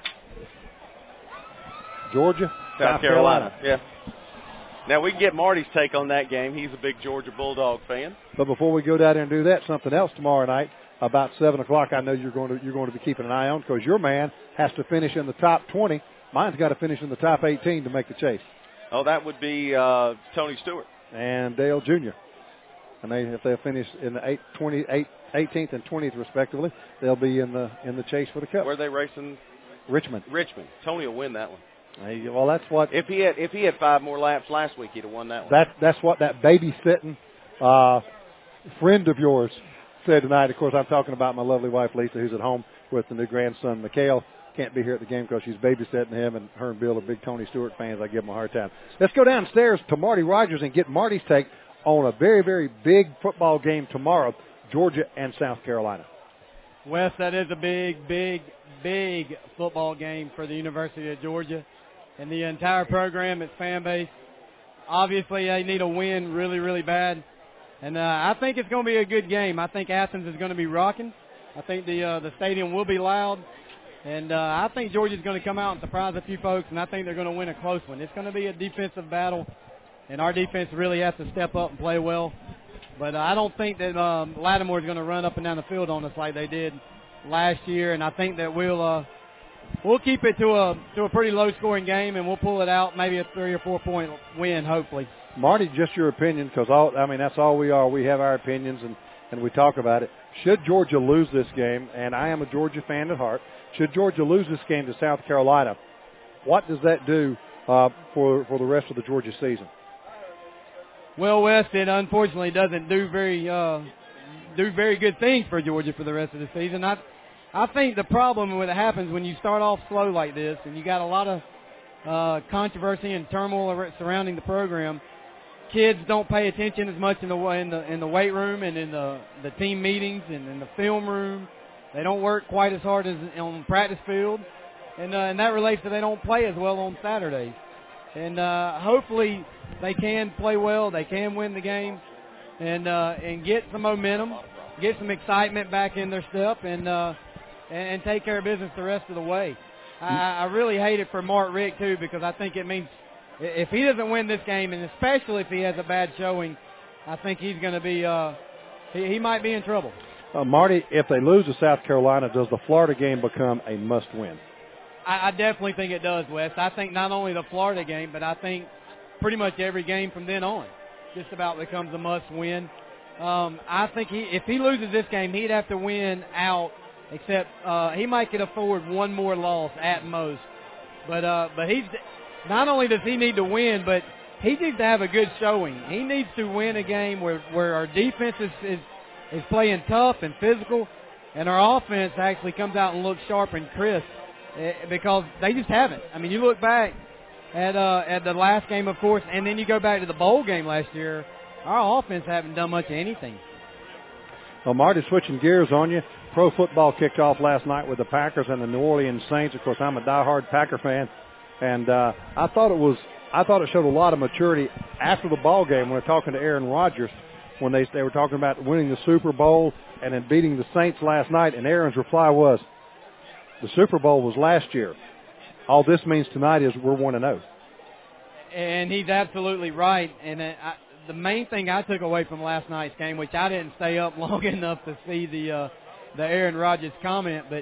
Georgia, South, South Carolina. Carolina. Yeah. Now we can get Marty's take on that game. He's a big Georgia Bulldog fan. But before we go down there and do that, something else tomorrow night about seven o'clock. I know you're going to you're going to be keeping an eye on because your man has to finish in the top twenty. Mine's got to finish in the top eighteen to make the chase. Oh, that would be uh, Tony Stewart and Dale Junior And they, if they finish in the eight, twenty, eight, eighteenth and twentieth respectively, they'll be in the in the chase for the cup. Where are they racing? Richmond. Richmond. Tony will win that one. Hey, well, that's what. If he had if he had five more laps last week, he'd have won that one. That that's what that babysitting uh, friend of yours said tonight. Of course, I'm talking about my lovely wife Lisa, who's at home with the new grandson Mikhail. Can't be here at the game because she's babysitting him, and her and Bill are big Tony Stewart fans. I give them a hard time. Let's go downstairs to Marty Rogers and get Marty's take on a very, very big football game tomorrow, Georgia and South Carolina. Wes, that is a big, big, big football game for the University of Georgia and the entire program, its fan base. Obviously, they need a win really, really bad. And uh, I think it's going to be a good game. I think Athens is going to be rocking. I think the uh, the stadium will be loud. And uh, I think Georgia's going to come out and surprise a few folks, and I think they're going to win a close one. It's going to be a defensive battle, and our defense really has to step up and play well. But uh, I don't think that um, Lattimore is going to run up and down the field on us like they did last year, and I think that we'll uh, we'll keep it to a to a pretty low-scoring game, and we'll pull it out, maybe a three or four-point win, hopefully. Marty, just your opinion, because all I mean that's all we are. We have our opinions, and, and we talk about it. Should Georgia lose this game, and I am a Georgia fan at heart, should Georgia lose this game to South Carolina, what does that do uh, for for the rest of the Georgia season? Well, West, it unfortunately doesn't do very uh, do very good things for Georgia for the rest of the season. I I think the problem when it happens when you start off slow like this, and you got a lot of uh, controversy and turmoil surrounding the program. Kids don't pay attention as much in the in the in the weight room and in the the team meetings and in the film room. They don't work quite as hard as on the practice field, and uh, and that relates to they don't play as well on Saturdays. And uh, hopefully they can play well, they can win the game, and uh, and get some momentum, get some excitement back in their step, and uh, and, and take care of business the rest of the way. I, I really hate it for Mark Richt too, because I think it means if he doesn't win this game, and especially if he has a bad showing, I think he's going to be uh, he, he might be in trouble. Uh, Marty, if they lose to South Carolina, does the Florida game become a must-win? I, I definitely think it does, Wes. I think not only the Florida game, but I think pretty much every game from then on just about becomes a must-win. Um, I think he, if he loses this game, he'd have to win out, except uh, he might could afford one more loss at most. But uh, but he's not only does he need to win, but he needs to have a good showing. He needs to win a game where, where our defense is, is is playing tough and physical, and our offense actually comes out and looks sharp and crisp, because they just haven't. I mean, you look back, at uh, at the last game, of course, and then you go back to the bowl game last year. Our offense haven't done much of anything. Well, Marty, switching gears on you. Pro football kicked off last night with the Packers and the New Orleans Saints. Of course, I'm a diehard Packer fan, and uh, I thought it was I thought it showed a lot of maturity after the ball game when we were talking to Aaron Rodgers when they they were talking about winning the Super Bowl and then beating the Saints last night. And Aaron's reply was, "The Super Bowl was last year. All this means tonight is we're one and zero." And he's absolutely right. And uh, I, the main thing I took away from last night's game, which I didn't stay up long enough to see the uh, the Aaron Rodgers comment, but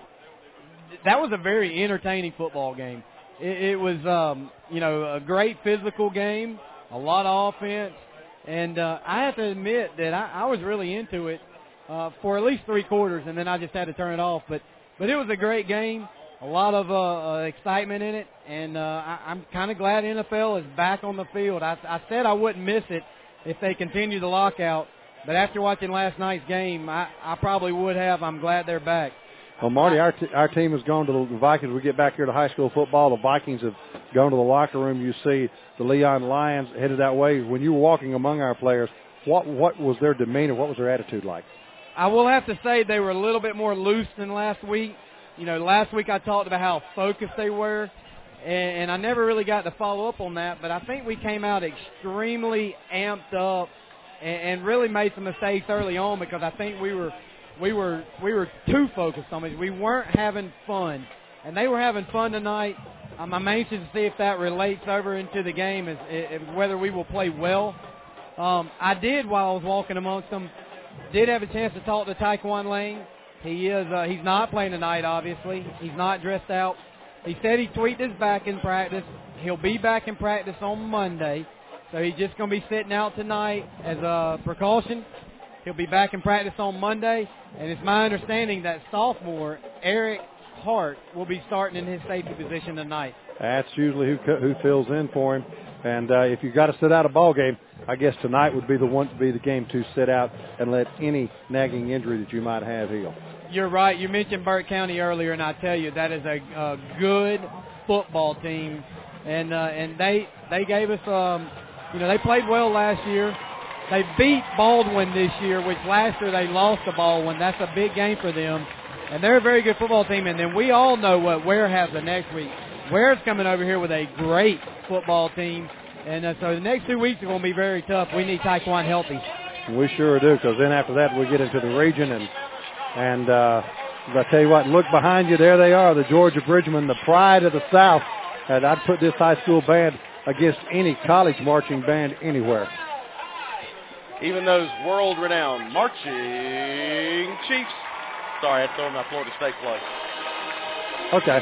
that was a very entertaining football game. It, it was, um, you know, a great physical game, a lot of offense, and uh, I have to admit that I, I was really into it uh, for at least three quarters, and then I just had to turn it off. But but it was a great game, a lot of uh, uh, excitement in it, and uh, I, I'm kind of glad N F L is back on the field. I, I said I wouldn't miss it if they continue the lockout, but after watching last night's game, I, I probably would have. I'm glad they're back. Well, Marty, our, t- our team has gone to the Vikings. We get back here to high school football. The Vikings have gone to the locker room. You see the Leon Lions headed that way. When you were walking among our players, what what was their demeanor? What was their attitude like? I will have to say they were a little bit more loose than last week. You know, last week I talked about how focused they were, and, and I never really got to follow up on that. But I think we came out extremely amped up and, and really made some mistakes early on because I think we were – We were we were too focused on it. We weren't having fun, and they were having fun tonight. Um, I'm anxious to see if that relates over into the game, as, as whether we will play well. Um, I did while I was walking amongst them. Did have a chance to talk to Taekwon Lane. He is uh, he's not playing tonight. Obviously, he's not dressed out. He said he tweaked his back in practice. He'll be back in practice on Monday, so he's just going to be sitting out tonight as a precaution. He'll be back in practice on Monday, and it's my understanding that sophomore Eric Hart will be starting in his safety position tonight. That's usually who who fills in for him. And uh, if you've got to sit out a ball game, I guess tonight would be the one to be the game to sit out and let any nagging injury that you might have heal. You're right. You mentioned Burke County earlier, and I tell you that is a, a good football team, and uh, and they they gave us um you know they played well last year. They beat Baldwin this year, which last year they lost to Baldwin. That's a big game for them. And they're a very good football team. And then we all know what Ware has the next week. Ware's coming over here with a great football team. And uh, so the next two weeks are going to be very tough. We need Taekwon healthy. We sure do, because then after that we get into the region. And, and uh, I tell you what, look behind you. There they are, the Georgia Bridgmen, the pride of the South. And I'd put this high school band against any college marching band anywhere. Even those world-renowned Marching Chiefs. Sorry, I had to throw in my Florida State plug. Okay.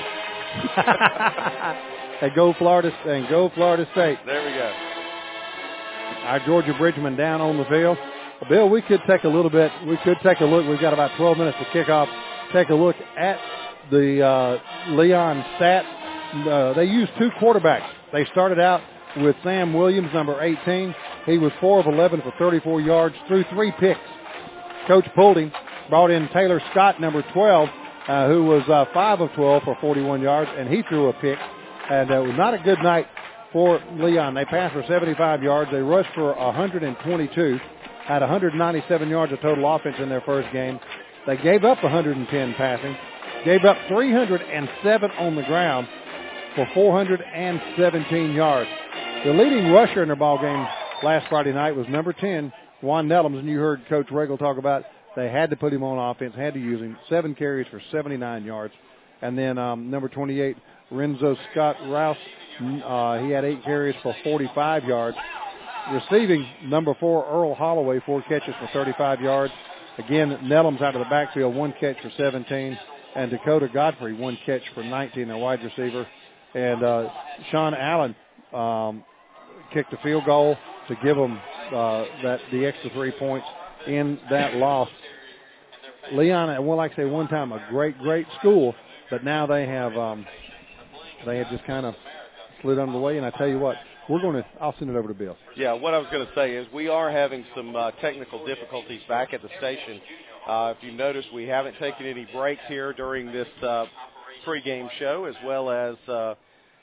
and go Florida and go Florida State. There we go. Our Georgia Bridgmen down on the field. Well, Bill, we could take a little bit. We could take a look. We've got about twelve minutes to kick off. Take a look at the uh, Leon stat. Uh, they used two quarterbacks. They started out with Sam Williams, number eighteen. He was four of eleven for thirty-four yards, threw three picks. Coach pulled him, brought in Taylor Scott, number twelve, uh, who was uh, five of twelve for forty-one yards, and he threw a pick. And uh, it was not a good night for Leon. They passed for seventy-five yards. They rushed for one hundred twenty-two, had one hundred ninety-seven yards of total offense in their first game. They gave up one hundred ten passing, gave up three hundred seven on the ground for four hundred seventeen yards. The leading rusher in their ball game last Friday night was number ten, Juan Nellums, and you heard Coach Regal talk about they had to put him on offense, had to use him. Seven carries for seventy-nine yards. And then um, number twenty-eight, Renzo Scott Rouse, uh, he had eight carries for forty-five yards. Receiving, number four, Earl Holloway, four catches for thirty-five yards. Again, Nellums out of the backfield, one catch for seventeen. And Dakota Godfrey, one catch for nineteen, a wide receiver. And uh, Sean Allen um, kicked a field goal to give them uh, that the extra three points in that loss. Leon, well, like I say, one time a great, great school, but now they have um, they have just kind of slid under the way. And I tell you what, we're going to. I'll send it over to Bill. Yeah, what I was going to say is we are having some uh, technical difficulties back at the station. Uh, if you notice, we haven't taken any breaks here during this uh, pregame show, as well as uh,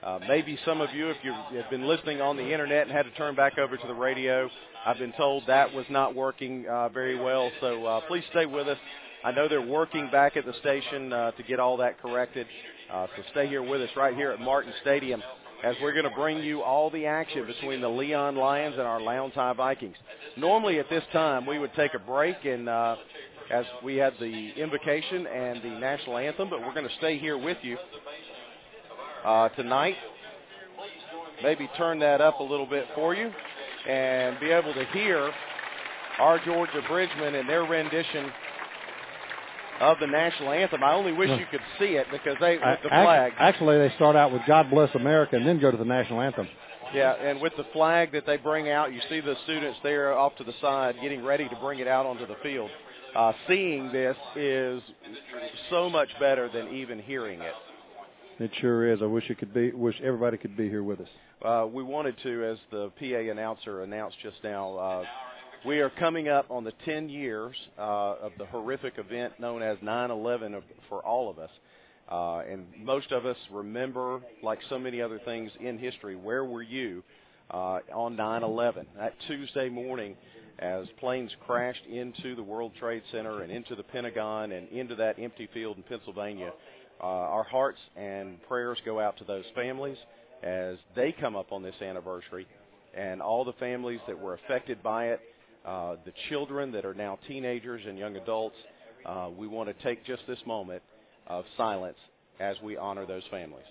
Uh, maybe some of you, if you have been listening on the internet and had to turn back over to the radio, I've been told that was not working uh, very well. So uh, please stay with us. I know they're working back at the station uh, to get all that corrected. Uh, so stay here with us right here at Martin Stadium as we're going to bring you all the action between the Leon Lions and our Lowndes High Vikings. Normally at this time we would take a break and uh, as we had the invocation and the national anthem, but we're going to stay here with you uh, tonight. Maybe turn that up a little bit for you and be able to hear our Georgia Bridgemen and their rendition of the national anthem. I only wish you could see it because they, with the flag. Actually, they start out with God Bless America and then go to the national anthem. Yeah, and with the flag that they bring out, you see the students there off to the side getting ready to bring it out onto the field. Uh, seeing this is so much better than even hearing it. It sure is. I wish it could be. Wish everybody could be here with us. Uh, we wanted to, as the P A announcer announced just now, uh, we are coming up on the ten years uh, of the horrific event known as nine eleven for all of us. Uh, and most of us remember, like so many other things in history, where were you uh, on nine eleven? That Tuesday morning as planes crashed into the World Trade Center and into the Pentagon and into that empty field in Pennsylvania. Uh, our hearts and prayers go out to those families as they come up on this anniversary and all the families that were affected by it, uh, the children that are now teenagers and young adults. Uh, we want to take just this moment of silence as we honor those families.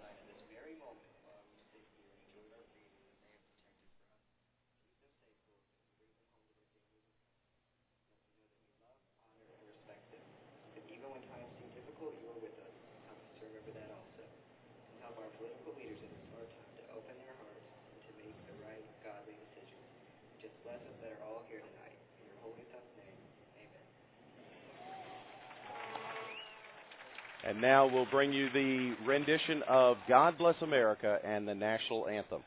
And now we'll bring you the rendition of God Bless America and the national anthem.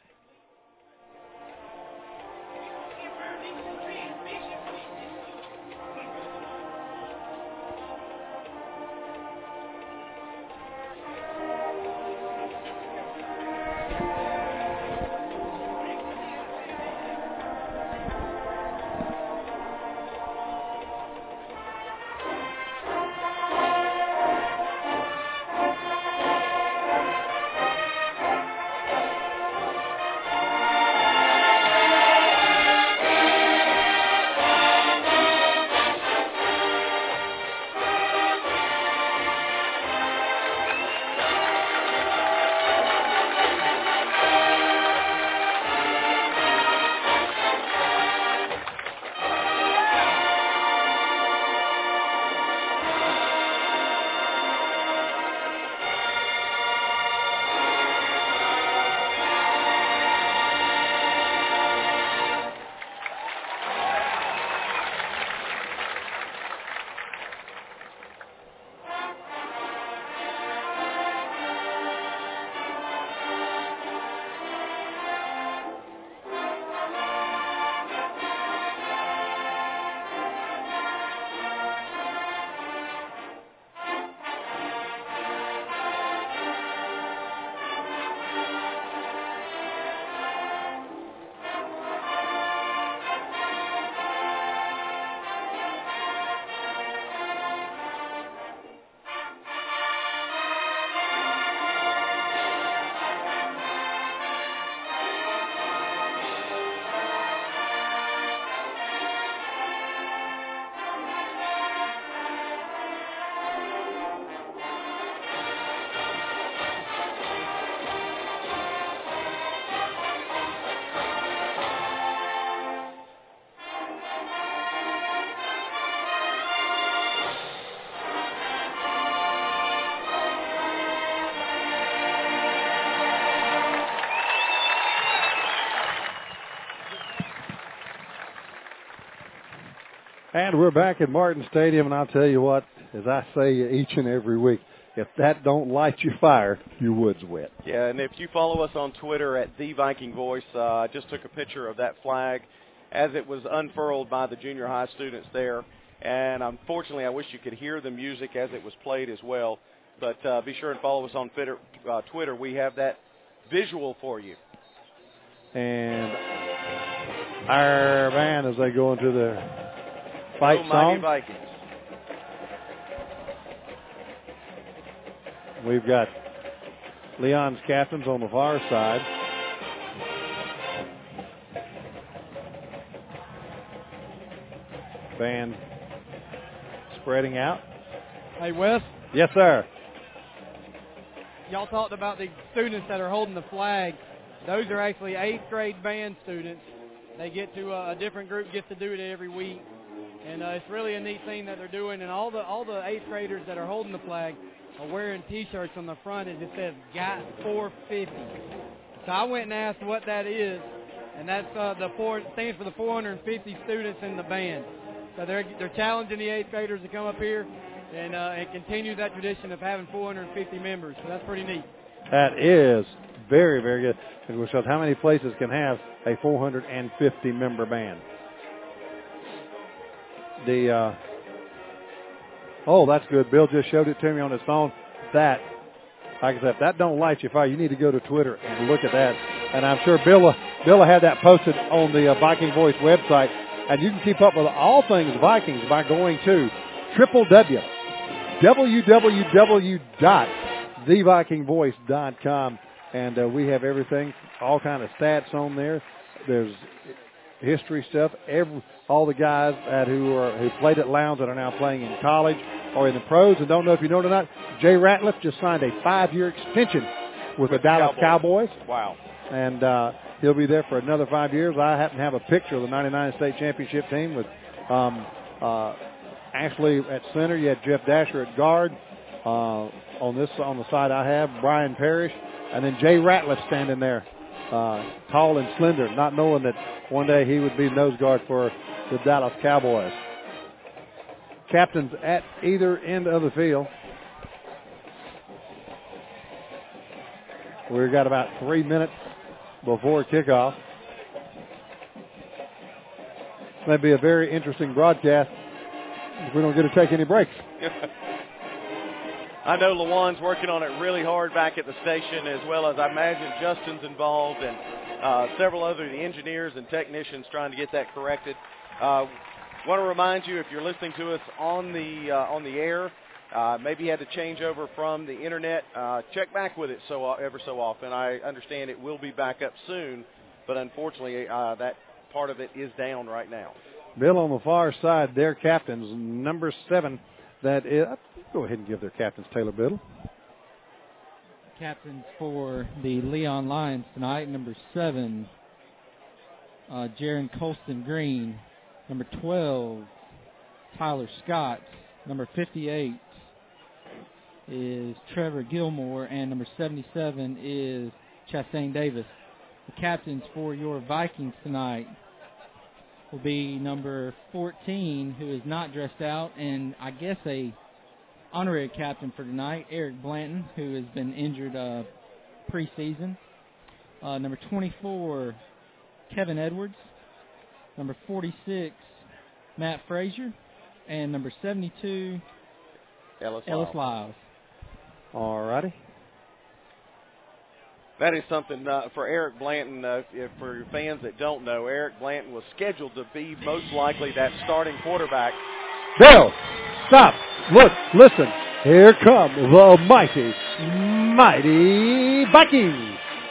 And we're back at Martin Stadium, and I'll tell you what, as I say each and every week, if that don't light your fire, your wood's wet. Yeah, and if you follow us on Twitter at The Viking Voice, uh, I just took a picture of that flag as it was unfurled by the junior high students there. And unfortunately, I wish you could hear the music as it was played as well. But uh, be sure and follow us on Twitter. Uh, Twitter. We have that visual for you. And our band as they go into the fight Go song. Mighty Vikings. We've got Leon's captains on the far side. Band spreading out. Hey, Wes, Yes, sir. y'all talked about the students that are holding the flag. Those are actually eighth grade band students. They get to, uh, a different group gets to do it every week. And uh, it's really a neat thing that they're doing. And all the all the eighth graders that are holding the flag are wearing T-shirts on the front that just says "Got four fifty." So I went and asked what that is, and that's uh, the four stands for the four hundred fifty students in the band. So they're they're challenging the eighth graders to come up here and uh, and continue that tradition of having four hundred fifty members. So that's pretty neat. That is very, very good. It shows how many places can have a four hundred fifty member band. The uh, oh, that's good. Bill just showed it to me on his phone. That, like I said, if that don't light you fire, you need to go to Twitter and look at that. And I'm sure Bill, uh, Bill had that posted on the uh, Viking Voice website. And you can keep up with all things Vikings by going to w w w dot the viking voice dot com. And uh, we have everything, all kind of stats on there. There's history stuff. Every all the guys that who are who played at Lowndes that are now playing in college or in the pros and don't know if you know it or not. Jay Ratliff just signed a five-year extension with, with the Dallas Cowboys. Cowboys. Wow. And uh, he'll be there for another five years. I happen to have a picture of the ninety-nine state championship team with um, uh, Ashley at center. You had Jeff Dasher at guard. Uh, on this on the side I have Brian Parrish, and then Jay Ratliff standing there, uh, tall and slender, not knowing that one day he would be nose guard for the Dallas Cowboys. Captains at either end of the field. We've got about three minutes before kickoff. This may be a very interesting broadcast if we don't get to take any breaks. I know Lawan's working on it really hard back at the station, as well as I imagine Justin's involved and uh, several other engineers and technicians trying to get that corrected. Uh, want to remind you, if you're listening to us on the uh, on the air, uh, maybe you had to change over from the internet, uh, check back with it so uh, ever so often. I understand it will be back up soon, but unfortunately uh, that part of it is down right now. Bill on the far side, their captains, number seven. That is, go ahead and give their captains Taylor Biddle. Captains for the Leon Lions tonight, number seven, uh, Jaron Colston Green. Number twelve, Tyler Scott. Number fifty-eight is Trevor Gilmore, and number seventy-seven is Chastain Davis. The captains for your Vikings tonight will be number fourteen, who is not dressed out, and I guess a honorary captain for tonight, Eric Blanton, who has been injured uh, preseason. Uh, number twenty-four, Kevin Edwards. Number forty-six, Matt Frazier. And number seventy-two, Ellis, Ellis Lyles. Lyles. All righty. That is something uh, for Eric Blanton. Uh, if, for your fans that don't know, Eric Blanton was scheduled to be most likely that starting quarterback. Bill, stop, look, listen. Here come the mighty, mighty Vikings.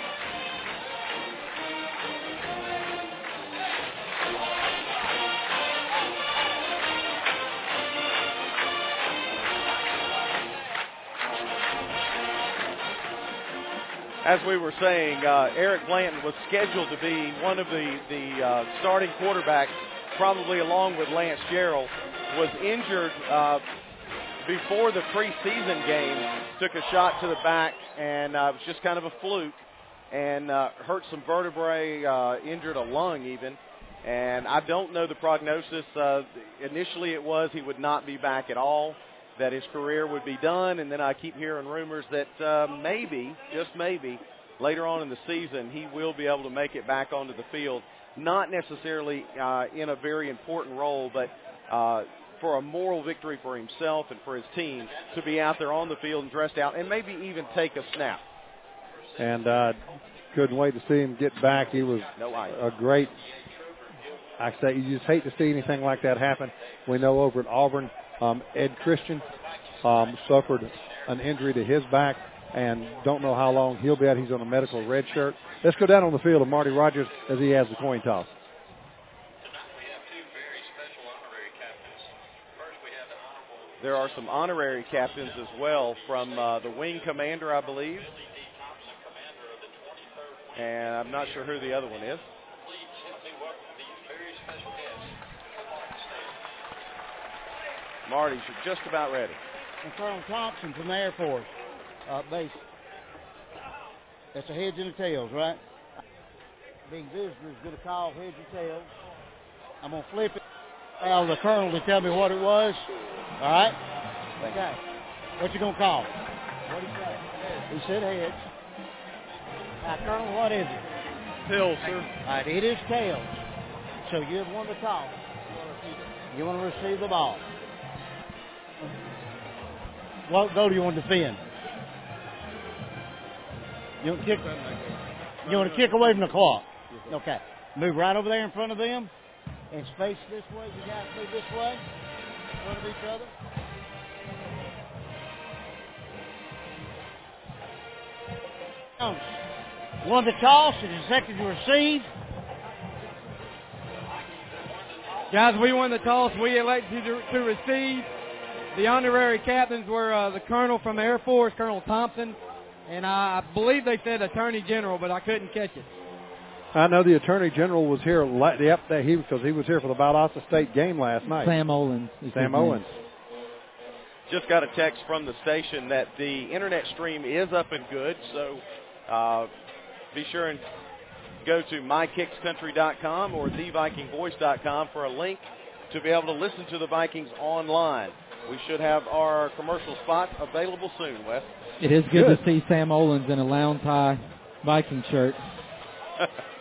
As we were saying, uh, Eric Blanton was scheduled to be one of the, the uh, starting quarterbacks, probably along with Lance Gerald, was injured uh, before the preseason game, took a shot to the back, and uh, it was just kind of a fluke, and uh, hurt some vertebrae, uh, injured a lung even, and I don't know the prognosis. Uh, initially it was he would not be back at all, that his career would be done, and then I keep hearing rumors that uh, maybe, just maybe, later on in the season he will be able to make it back onto the field. Not necessarily uh, in a very important role, but uh, for a moral victory for himself and for his team to be out there on the field and dressed out and maybe even take a snap. and uh, couldn't wait to see him get back. He was no ice. a great. I say you just hate to see anything like that happen. We know over at Auburn, um, Ed Christian um, suffered an injury to his back, and don't know how long he'll be out. He's on a medical red shirt. Let's go down on the field of Marty Rogers as he has the coin toss. There are some honorary captains as well from uh, the wing commander, I believe. And I'm not sure who the other one is. Marty's just about ready. And Colonel Thompson from the Air Force uh, base. That's the heads and the tails, right? Being visitors going to call heads and tails. I'm going to flip it. Allow the colonel to tell me what it was. All right? Okay. What you going to call? What did he say? He said heads. Now, Colonel, what is it? Tails, sir. All right, it is tails. So you have won the toss. You want to receive the ball. What goal do you want to defend? You want to kick? You want to kick away from the clock? Okay. Move right over there in front of them and space this way. You guys move this way in front of each other. Won the toss and is second to receive. Guys, we won the toss. We elected to, to receive. The honorary captains were uh, the colonel from the Air Force, Colonel Thompson, and I believe they said Attorney General, but I couldn't catch it. I know the Attorney General was here. Yep, that he because he was here for the Valdosta State game last night. Sam Owens. Sam Owens. Just got a text from the station that the internet stream is up and good, so uh, be sure and go to my kicks country dot com or the viking voice dot com for a link to be able to listen to the Vikings online. We should have our commercial spot available soon, Wes. It is good, good. to see Sam Owens in a Lowndes High Viking shirt.